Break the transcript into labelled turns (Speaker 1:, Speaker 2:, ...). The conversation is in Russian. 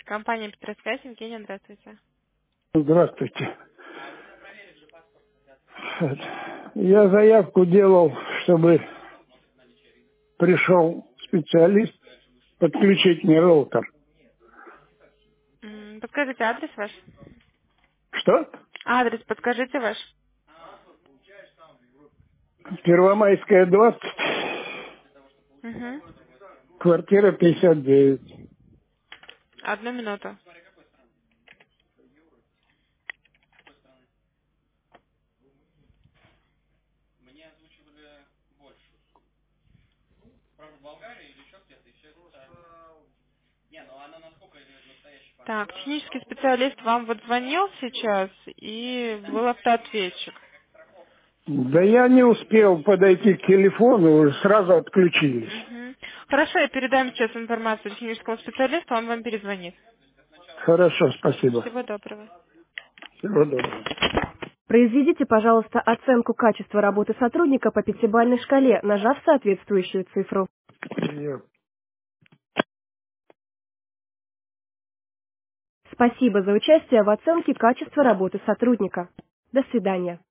Speaker 1: Компания Петросвязь, Евгения, здравствуйте.
Speaker 2: Здравствуйте. Я заявку делал, чтобы пришел специалист подключить мне роутер.
Speaker 1: Подскажите адрес ваш?
Speaker 2: Что?
Speaker 1: Адрес подскажите ваш.
Speaker 2: Первомайская, 20,
Speaker 1: Угу.
Speaker 2: квартира 59.
Speaker 1: Одну минуту. Так, технический специалист вам вот звонил сейчас, и был автоответчик.
Speaker 2: Да я не успел подойти к телефону, уже сразу отключились.
Speaker 1: Угу. Хорошо, я передам сейчас информацию техническому специалисту, он вам перезвонит.
Speaker 2: Хорошо, спасибо.
Speaker 1: Всего доброго.
Speaker 2: Всего доброго.
Speaker 3: Произведите, пожалуйста, оценку качества работы сотрудника по пятибалльной шкале, нажав соответствующую цифру.
Speaker 2: Я
Speaker 3: Спасибо за участие в оценке качества работы сотрудника. До свидания.